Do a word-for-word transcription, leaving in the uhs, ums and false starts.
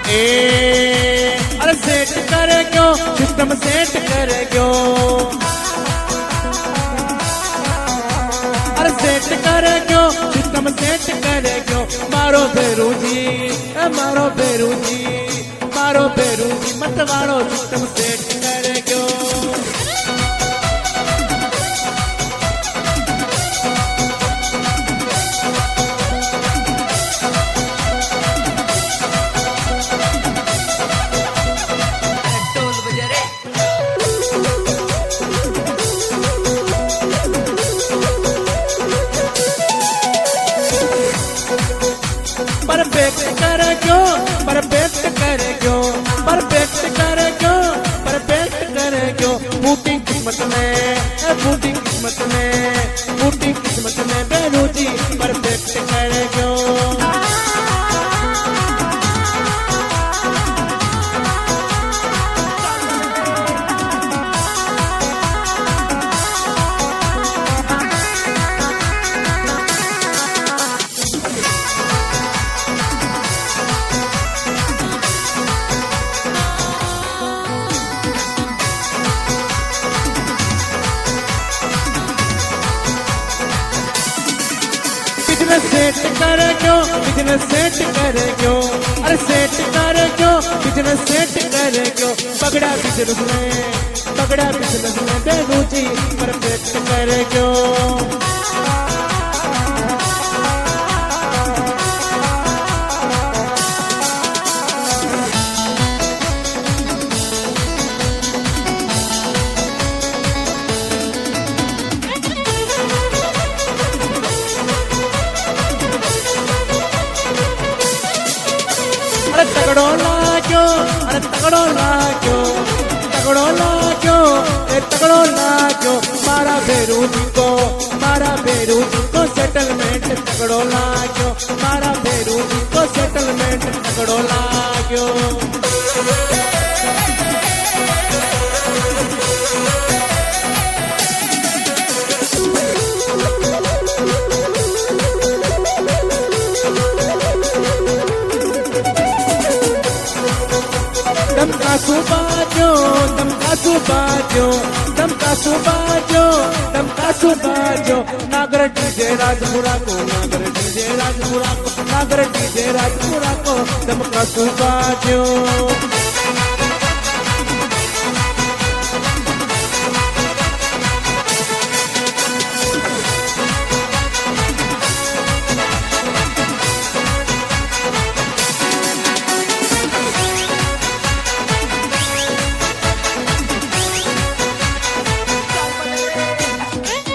ए अरे सेट करे क्यों सिस्टम सेट करे क्यों अरे सेट करे क्यों सिस्टम सेट करे क्यों मारो बेरू जी मारो बेरू जी मारो बेरू जी मत मारो सिस्टम सेट करे क्यों परफेक्ट करे क्यों परफेक्ट करे क्यों परफेक्ट करे क्यों परफेक्ट करे क्यों बूटी किस्मत में बूटी किस्मत में बूटी किस्मत में बेरू जी परफेक्ट करे क्यों बिजनेस सेट करे क्यों बिजनेस सेट करे क्यों अरे सेट करे क्यों बिजनेस सेट करे क्यों पगड़ा बिजनेस में पगड़ा बिजनेस में बेरू जी परफेक्ट करे क्यों अरे तगड़ो लाग्यो अरे तगड़ो लाग्यो तगड़ो लाग्यो ए तगड़ो लाग्यो मारा बेरू जी को मारा बेरू जी को सेटलमेंट तगड़ो लाग्यो मारा बेरू जी को सेटलमेंट तगड़ो लाग्यो दम का सुबाजो दम का सुबाजो दम का सुबाजो दम का सुबाजो नागर डीजे राजपुरा को नागर डीजे राजपुरा को नागर डीजे राजपुरा को दम का सुबाजो